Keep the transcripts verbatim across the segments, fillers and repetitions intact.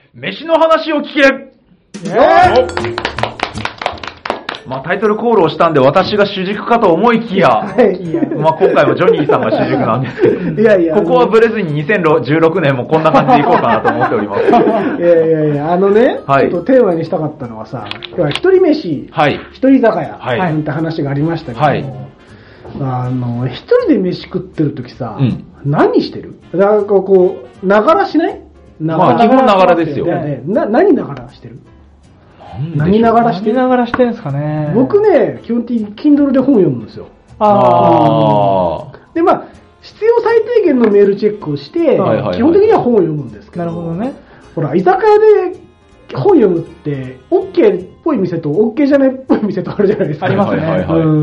飯の話を聞け。まあタイトルコールをしたんで私が主軸かと思いきや、はい、まあ今回もジョニーさんが主軸なんですけど、いやいやここはブレずににせんじゅうろくねんもこんな感じでいこうかなと思っております。いやいやいや、あのね、はい、ちょっとテーマにしたかったのはさ、今日は一人飯、はい、一人酒屋、はい、なんて話がありましたけども、はい、あの、一人で飯食ってるときさ、うん、何してる？なんかこう、ながらしない？ まあ基本ながらですよ。 ね、な何ながらしてる？何ながらして何ながらしてるんですかね。 僕ね、基本的に Kindle で本読むんですよ。ああ。で、まあ、必要最低限のメールチェックをして、はいはいはい、基本的には本を読むんですけど。 なるほどね。 ほら、居酒屋で本読むって、OK っぽい店と OK じゃないっぽい店とあるじゃないですか。 ありますね。はいはいはい、 うん、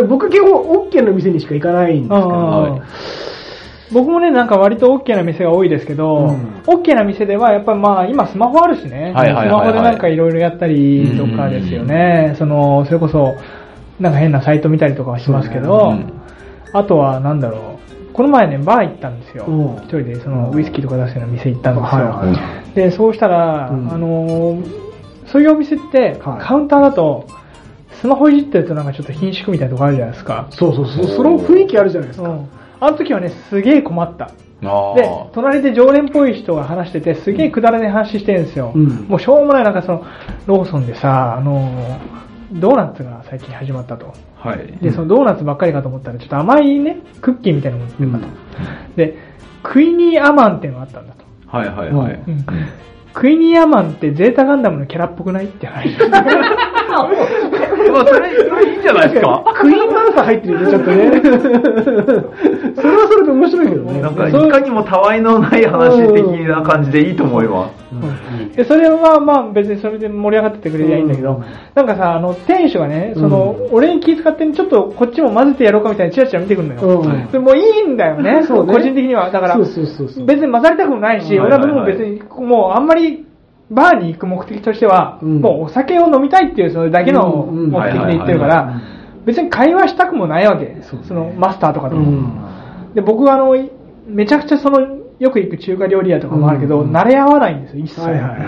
僕基本 OK の店にしか行かないんですけど。はい、 僕もね、なんか割と OK な店が多いですけど、うん、OK な店ではやっぱりまあ今スマホあるしね、はいはいはいはい、スマホでなんかいろいろやったりとかですよね、その、それこそなんか変なサイト見たりとかはしますけど、ね、うん、あとはなんだろう、この前ね、バー行ったんですよ。うん、一人でそのウイスキーとか出すような店行ったんですよ。はいはい、で、そうしたら、うん、あの、そういうお店ってカウンターだと、スマホいじってるとなんかちょっと貧縮みたいなとこあるじゃないですか。 そうそうそう、その雰囲気あるじゃないですか。うん、 あの時はね、すげえ困った。で、隣で常連っぽい人が話してて、すげえくだらない話してるんですよ。うん、もうしょうもない、なんかその、ローソンでさ、あの、ドーナツが最近始まったと。はい。で、そのドーナツばっかりかと思ったら、ちょっと甘いね、クッキーみたいなのが売ってるかと。うん、で、クイニーアマンっていうのがあったんだと。 はいはいはい。うん、 クイニーアマンってゼータガンダムのキャラっぽくないって話。 まあそれ、それいいんじゃないですか。 クイーンアルファ入ってるよね、ちょっとね。それはそれで面白いけどね。 なんか、いかにもたわいのない話的な感じでいいと思います。 うん、でそれはまあ別にそれで盛り上がっててくれりゃいいんだけど、うん、なんかさ、あの、店主がね、その、うん、俺に気遣ってちょっとこっちも混ぜてやろうかみたいなチラチラ見てくるのよ。うん、でもういいんだよね、そうね、個人的には。だから、そうそうそうそう、別に混ざりたくもないし、うん、俺はもう別に、もうあんまり、バーに行く目的としては、うん、もうお酒を飲みたいっていうそれだけの目的で行ってるから、別に会話したくもないわけ。そ, そのマスターとかとも。うん、で、僕はあの、めちゃくちゃその、よく行く中華料理屋とかもあるけど、うん、慣れ合わないんですよ、一切。はいはいはい、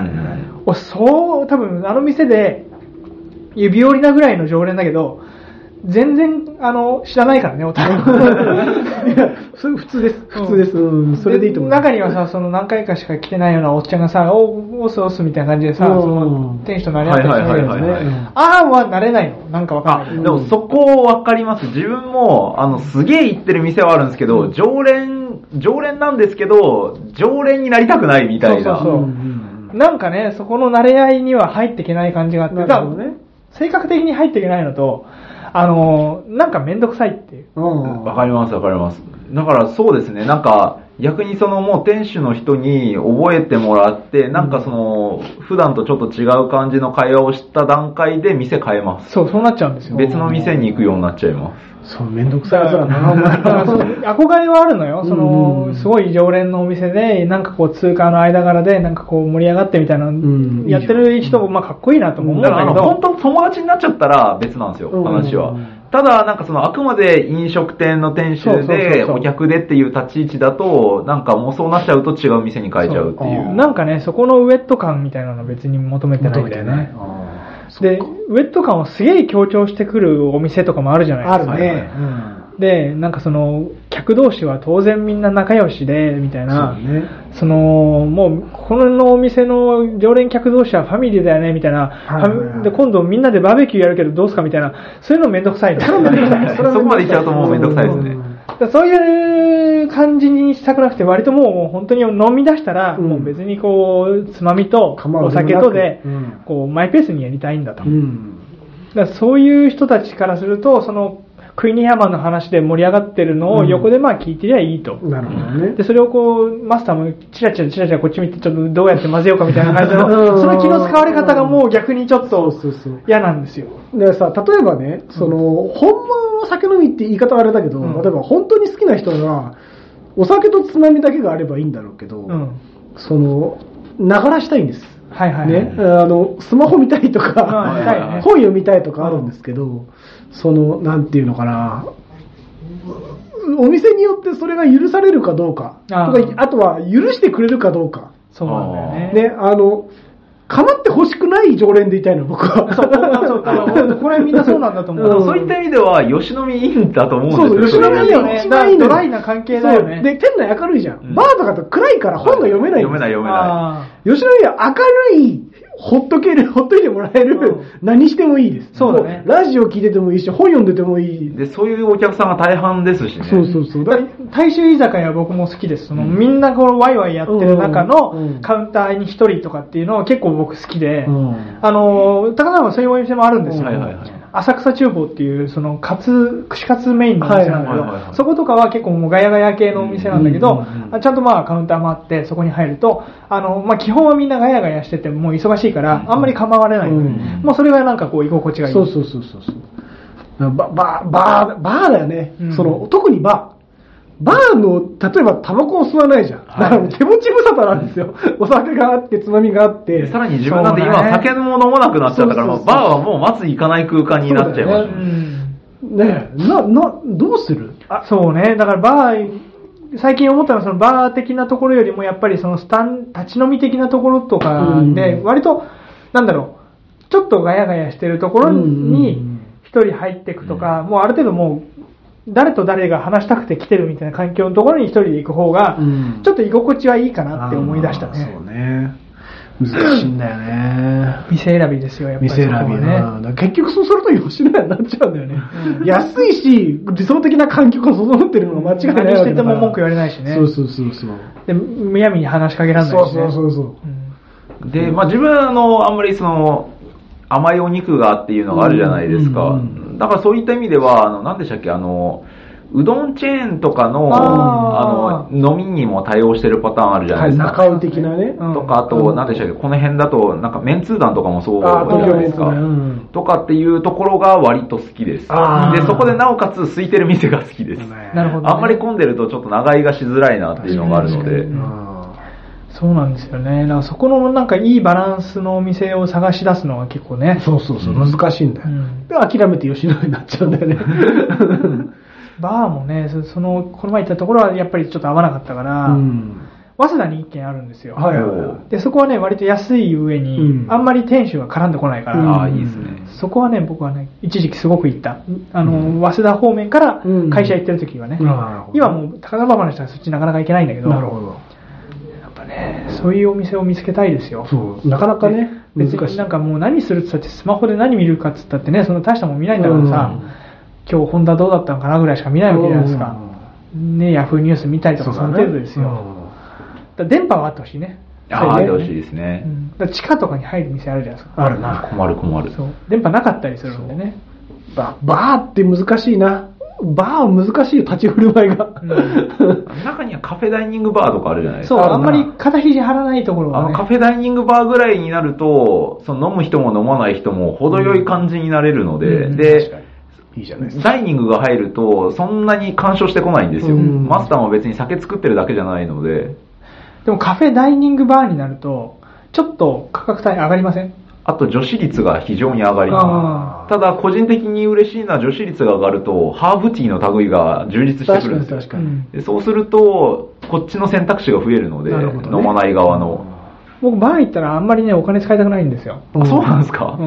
そう、多分あの店で、指折りなぐらいの常連だけど、全然、あの、知らないからね、お互い。 いや、それ普通です。普通です。うん、それでいいと思う。 中にはさ、その何回かしか来てないようなおっちゃんがさ、お、おすおすみたいな感じでさ、その、店主と慣れ合ってるんですね。ああは慣れないの。なんかわかんないけど。 でもそこわかります。自分も、あの、すげえ行ってる店はあるんですけど、常連、常連なんですけど、常連になりたくないみたいな。そうそうそう。うん、 なんかね、そこの慣れ合いには入っていけない感じがあって、だからね、性格的に入っていけないのと、あのー、なんかめんどくさいっていう。 わかりますわかります。だからそうですね、なんか逆にそのもう店主の人に覚えてもらって、なんかその、普段とちょっと違う感じの会話をした段階で店変えます。 そう、そうなっちゃうんですよ。 別の店に行くようになっちゃいます。 そう、めんどくさいやつだな。 憧れはあるのよ。その、すごい常連のお店で、なんかこう通貨の間柄で、なんかこう盛り上がってみたいなのやってる人も、まあかっこいいなと思うんだけど。だから本当友達になっちゃったら別なんですよ、話は。ただ、なんかそのあくまで飲食店の店主で、お客でっていう立ち位置だと、なんかもうそうなっちゃうと違う店に変えちゃうっていう。 なんかね、そこのウェット感みたいなの別に求めてないんだよね。で、ウェット感をすげえ強調してくるお店とかもあるじゃないですか。 あるね。 うん、で、なんかその、客同士は当然みんな仲良しで、みたいな。そうね。その、もう、このお店の常連客同士はファミリーだよね、みたいな。はいはいはい、で、今度みんなでバーベキューやるけどどうすかみたいな。そういうのめんどくさい。そこまで行っちゃうともうめんどくさいですね。 そういう感じにしたくなくて、割ともう本当に飲み出したら、うん、もう別にこう、つまみとお酒とで、うん、こう、マイペースにやりたいんだと。うん、だからそういう人たちからすると、その、クイニーハマンの話で盛り上がってるのを横でまあ聞いてりゃいいと。うん、なるほどね。で、それをこう、マスターもチラチラチラチラこっち見てちょっとどうやって混ぜようかみたいな感じの、その気の使われ方がもう逆にちょっと嫌なんですよ。 でさ、例えばね、その、本物の酒飲みって言い方はあれだけど、うん、例えば本当に好きな人が、お酒とつまみだけがあればいいんだろうけど、うん、その、ながらしたいんです。はいはい、はい。ね、あの、スマホ見たいとか、はいはいはい、本読みたいとかあるんですけど、うん、その、なんていうのかな、お店によってそれが許されるかどうか、あ, とかあとは許してくれるかどうか、 そうなんだよね。 ね、あの、構って欲しくない常連でいたいの、僕は。 そう、そう、これみんなそうなんだと思う。 うん、そういった意味では、吉野美いいんだと思うんですよ。 そうそう、吉野美いいよね。 一番いいドライな関係だよね。 で、店内明るいじゃん。うん、バーとかと暗いから本が読めない。 読めない読めない。 吉野美は明るい、ほっとける、ほっといてもらえる、うん、何してもいいです。 そうだね。 ラジオ聞いててもいいし、本読んでてもいい。 で、そういうお客さんが大半ですしね。 そうそうそう。 だ大衆居酒屋は僕も好きです。その、うん、みんなこのワイワイやってる中のカウンターに一人とかっていうのは結構僕好きで、うん、あの、高田はそういうお店もあるんですよ。はいはいはい、浅草厨房っていう、その、カツ、串カツメインのお店なんだけど、そことかは結構もうガヤガヤ系のお店なんだけど、うん、ちゃんとまあカウンターもあって、そこに入ると、あの、まあ基本はみんなガヤガヤしてて、もう忙しいから、あんまり構われない、うん。もうそれがなんかこう居心地がいい。 そうそうそうそう。バ、バ、バー、バーだよね。うん、その、特にバー。バーの、例えばタバコを吸わないじゃん。だから手持ち無沙汰なんですよ。お酒があって、つまみがあって。 さらに自分なんて今酒も飲まなくなっちゃったから、バーはもうまず行かない空間になっちゃいました。 ねえ、な、な、どうする？ あ、そうね。だからバー、最近思ったのはそのバー的なところよりもやっぱりそのスタン、立ち飲み的なところとかで、割と、なんだろう、ちょっとガヤガヤしてるところに一人入っていくとか、もうある程度もう、誰と誰が話したくて来てるみたいな環境のところに一人で行く方が、ちょっと居心地はいいかなって思い出したね。 そうね。難しいんだよね。 店選びですよ、やっぱり。 店選びね。結局そうすると吉野家になっちゃうんだよね。うん、安いし、理想的な環境が整ってるのが間違いないわけだから。 何してても文句言われないしね。 そうそうそうそう。 で、むやみに話しかけられないしね。 そうそうそうそう。 うん、で、まあ自分はあの、あんまりその、甘いお肉がっていうのがあるじゃないですか。うんうん、だからそういった意味では、あの、何でしたっけ、あの、うどんチェーンとかの、あの、飲みにも対応してるパターンあるじゃないですか。 中尾的なね。 とか、あと、何でしたっけ、この辺だと、なんか、メンツー団とかもそうじゃないですか。とかっていうところが割と好きです。で、そこでなおかつ空いてる店が好きです。 なるほど。 あんまり混んでるとちょっと長居がしづらいなっていうのがあるので。 そうなんですよね。だからそこのなんかいいバランスのお店を探し出すのが結構ね。 そうそうそう、難しいんだよ。で、諦めて吉野家になっちゃうんだよね。 バーもね、その、この前行ったところはやっぱりちょっと合わなかったから、うん、早稲田に一軒あるんですよ。はいはいはい。で、そこはね、割と安い上に、うん、あんまり店主が絡んでこないから、うん、 ああ、いいですね。 そこはね、僕はね、一時期すごく行った。あの、うん、早稲田方面から会社行ってる時はね、うん、今もう高田馬場の人はそっちなかなか行けないんだけど、 なるほど。 やっぱね、そういうお店を見つけたいですよ。 そう、なかなかね、 別になんかもう何するって言ったってスマホで何見るかって言ったってね、その大したもん見ないんだからさ、うん、今日ホンダどうだったのかなぐらいしか見ないわけじゃないですか。ね、ヤフーニュース見たりとかその程度ですよ。だ電波があってほしいね。 ああ、あってほしいですね。 うん、だ地下とかに入る店あるじゃないですか。 あるな。 困る困る。 そう。電波なかったりするんでね。 ババーって難しいな。バー難しいよ、立ち振る舞いが。うん、 中にはカフェダイニングバーとかあるじゃないですか。 そう、あんまり肩肘張らないところが、ね、 あのカフェダイニングバーぐらいになると、その飲む人も飲まない人も程よい感じになれるので、うん、で、 いいじゃないですか。ダイニングが入ると、そんなに干渉してこないんですよ。マスターも別に酒作ってるだけじゃないので。 でもカフェダイニングバーになると、ちょっと価格帯上がりません？ あと女子率が非常に上がります。ただ個人的に嬉しいのは女子率が上がると、ハーブティーの類が充実してくるんですよ。 確かに確かに。 でそうすると、こっちの選択肢が増えるので、ね、飲まない側の。 僕バー行ったらあんまりね、お金使いたくないんですよ。 あ、そうなんですか、うん、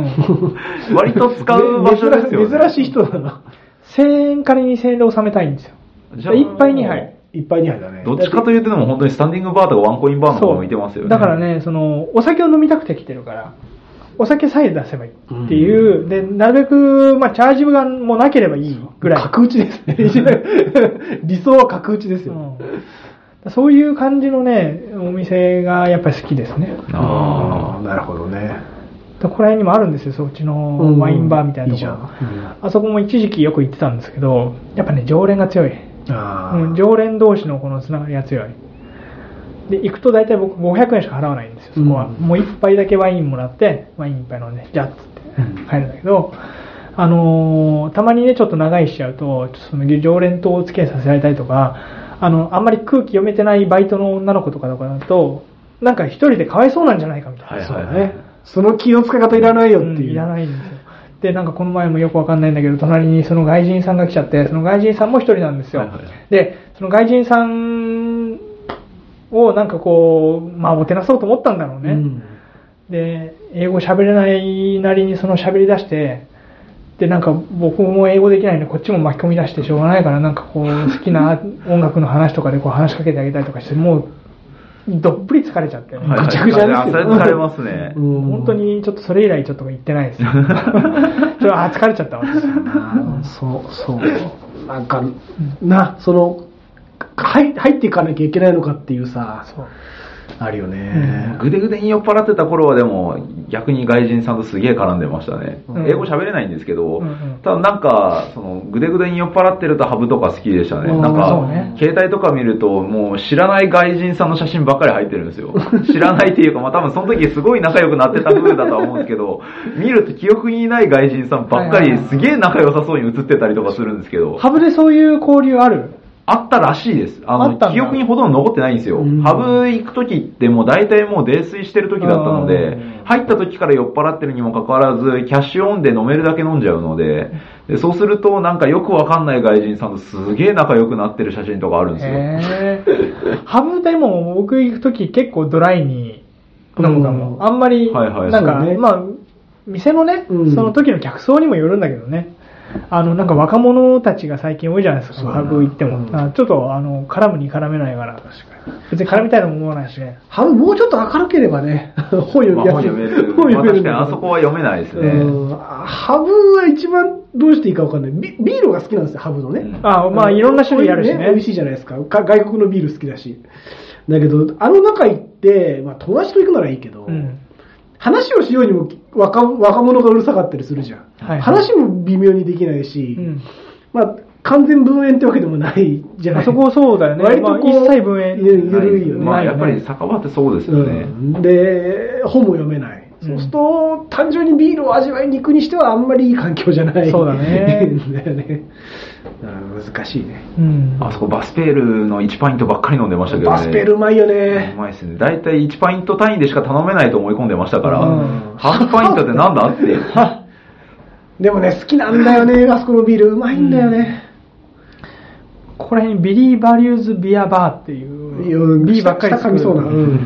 割と使う場所ですよね。 珍しい人だな。 せんえんからにせんえんで収めたいんですよ。じゃあいっぱいにはい。 いっぱいにはいだね。 どっちかというとでも本当にスタンディングバーとかワンコインバーの方が向いてますよね。 だからね、その、お酒を飲みたくて来てるから、お酒さえ出せばいいっていう、うん、で、なるべく、まあ、チャージがもうなければいいぐらい。 角打ちですね。理想は角打ちですよ、 うん。そういう感じのね、お店がやっぱり好きですね。 ああ、なるほどね。 ここら辺にもあるんですよ、そっちのワインバーみたいなところ。うんいいうん、あそこも一時期よく行ってたんですけど、やっぱね、常連が強い。あうん、常連同士のこのつながりが強い。で、行くと大体僕ごひゃくえんしか払わないんですよ、そこは。うん、もう一杯だけワインもらって、ワイン一杯飲んで、じゃあっつって帰るんだけど、あのー、たまにね、ちょっと長いしちゃうと、その常連とお付き合いさせられたりとか、あの、あんまり空気読めてないバイトの女の子とかとかだと、なんか一人でかわいそうなんじゃないかみたいな。 はいはいはい、そうね。その気の使い方いらないよっていう。うん、 いらないんですよ。で、なんかこの前もよくわかんないんだけど、隣にその外人さんが来ちゃって、その外人さんも一人なんですよ。はいはい、で、その外人さんをなんかこう、まあ、もてなそうと思ったんだろうね。うん、で、英語喋れないなりにその喋り出して、で、なんか僕も英語できないんで、こっちも巻き込み出してしょうがないから、なんかこう、好きな音楽の話とかでこう話しかけてあげたりとかして、もう、どっぷり疲れちゃって、ね。 ぐちゃぐちゃですけど。疲れますね。 本当にちょっとそれ以来ちょっと行ってないですよ。ちょっとあ、疲れちゃったわ。 そう、そう。なんか、な、その、入っていかなきゃいけないのかっていうさ、そうあるよね、 うん。ぐでぐでに酔っ払ってた頃はでも逆に外人さんとすげえ絡んでましたね。うん、英語喋れないんですけど、うんうん、ただなんか、そのぐでぐでに酔っ払ってるとハブとか好きでしたね。なんか、ね、携帯とか見るともう知らない外人さんの写真ばっかり入ってるんですよ。知らないっていうか、まあ多分その時すごい仲良くなってた風だとは思うんですけど、見ると記憶にない外人さんばっかりすげえ仲良さそうに写ってたりとかするんですけど。 ハブでそういう交流ある？ あったらしいです。あの、記憶にほとんど残ってないんですよ。ハブ行く時ってもう大体もう泥酔してる時だったので、入った時から酔っ払ってるにもかかわらず、キャッシュオンで飲めるだけ飲んじゃうので、でそうするとなんかよくわかんない外人さんとすげえ仲良くなってる写真とかあるんですよ。 へーハブでも僕行く時結構ドライに飲むかも。あんまり、なんか、ね、まあ、店のね、うん、その時の客層にもよるんだけどね。あの、なんか若者たちが最近多いじゃないですか、ハブ行っても。うん、ちょっと、あの、絡むに絡めないから。別に絡みたいとも思わないしね。 ハブもうちょっと明るければね、本読みやすい。 本読める。本読める。確かにあそこは読めないですね。 ハブは一番どうしていいかわかんない。ビ, ビールが好きなんですよ、ハブのね。うん、 あまあ、いろんな種類あるしね。 美味しいじゃないですか。か外国のビール好きだし。だけど、あの中行って、まあ、友達と行くならいいけど、うん話をしようにも 若, 若者がうるさかったりするじゃん。はいはい、話も微妙にできないし、うん、まあ完全分煙ってわけでもないじゃない。 あそこそうだよね。割とこう、まあ、一切分煙ゆるいよね。 まあやっぱり酒場ってそうですよね。 うん、で、本も読めない。うん、そうすると、単純にビールを味わいに行くにしてはあんまりいい環境じゃない。 そうだね。 だよね。難しいね、 うん。あそこバスペールのいちパイントばっかり飲んでましたけどね。 バスペールうまいよね。 うまいですね。だいたいいちパイント単位でしか頼めないと思い込んでましたから、うん、ハーフパイントってなんだって。 でもね、好きなんだよね、あそこのビールうまいんだよね。 うん、ここら辺にビリー・バリューズ・ビアバーっていう、ビーばっかり作るそうな、うん、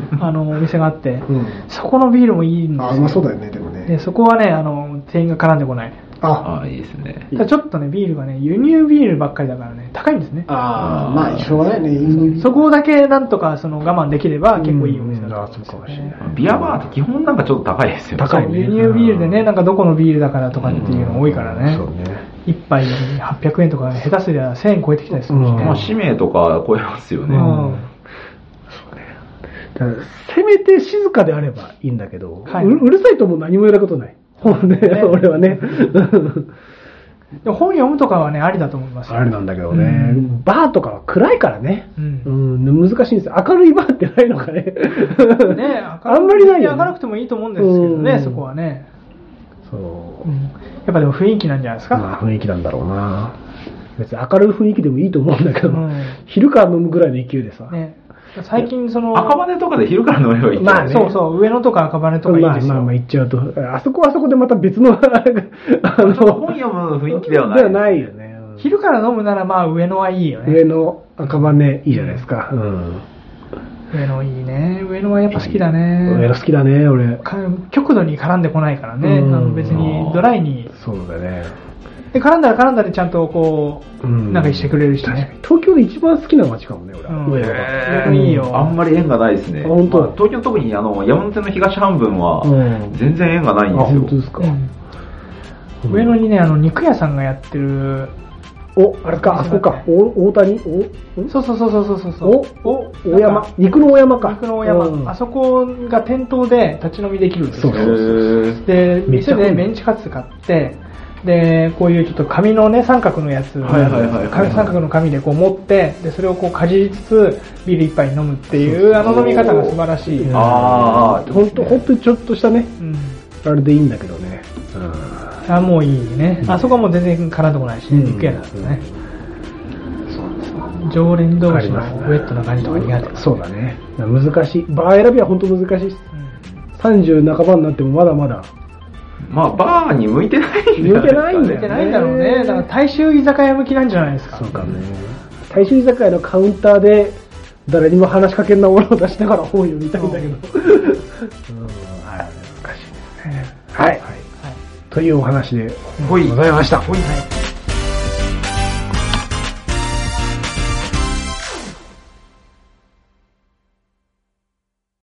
あのお店があって、うん、そこのビールもいいんですよ。 あ、まあそうだよね、でもね。 でそこはね、あの店員が絡んでこない。 ああ、いいですね。 ちょっとね、ビールがね、輸入ビールばっかりだからね、高いんですね。 ああ、まあ、しょうがないね。 そこだけなんとかその我慢できれば結構いいお店だと思うんですよね。ビアバーって基本なんかちょっと高いですよね。 高いね。輸入ビールでね、なんかどこのビールだからとかっていうの多いからね。そうね。一杯はっぴゃくえんとか、下手すりゃせんえん超えてきたりするしね。 まあ、使命とか超えますよね。うん。 そうね。せめて静かであればいいんだけど、はい、う, うるさいともう何もやることない。本ね、俺はね。 本読むとかはね、ありだと思いますよ。 ありなんだけどね、うん。バーとかは暗いからね。うん。うん、難しいんですよ。明るいバーってないのかね。 ね、あんまりないよ、ね。明るくてもいいと思うんですけどね、うん、そこはね。そう、うん。やっぱでも雰囲気なんじゃないですか。 まあ雰囲気なんだろうな。別に明るい雰囲気でもいいと思うんだけど、うん、昼から飲むぐらいの勢いでさ。ね。 最近その赤羽とかで昼から飲めばいい。 まあ、ね、そうそう上野とか赤羽とかいいですよ。 まあまあまあ行っちゃうとあそこはあそこでまた別のあの本読む雰囲気ではない。 ではないよね。 うん、昼から飲むならまあ上野はいいよね。 上野赤羽いいじゃないですか。うん、 上野いいね。上野はやっぱ好きだね。 上野好きだね俺。 極度に絡んでこないからね。うん、あの別にドライに。 そうだね。 で絡んだら絡んだでちゃんとこう、うん、なんかしてくれるしね。 東京で一番好きな街かもね、俺は。うん、上野が。いいよ。あんまり縁がないですね。本当、まあ、東京特にあの山手の東半分は全然縁がないんですよ。 あ、本当ですか。 うん、上野にね、あの肉屋さんがやってる。 お、あれか、あそこか。お、大谷お、そうそうそうそうそうそう。 お、お、大山。肉の大山か。 肉の大山。うん、あそこが店頭で立ち飲みできるんですよ。そうそうそうで、店でメンチカツ買って、で、こういうちょっと紙のね、三角のやつ、三角の紙でこう持って、で、それをこうかじりつつ、ビール一杯飲むっていう、あの飲み方が素晴らしい。 ああ、ほんと、ほんとちょっとしたね、うん、あれでいいんだけどね。 うん、あ、もういいね。うん、あそこはもう全然絡んでこないしね、うん、肉屋なんですね。そうそう。常連同士のウェットな感じとか苦手。 そうだね。難しい。バー選びはほんと難しい。うん、さんじゅう半ばになってもまだまだ。 まあ、バーに向いてないんだよね。 向いてないんだよね。向いてないんだろうね。だから大衆居酒屋向きなんじゃないですか。 そうかね。大衆居酒屋のカウンターで誰にも話しかけんなものを出しながら本を読みたいんだけど。うん、はい、難しいですね。はい。はい。というお話でございました。はい。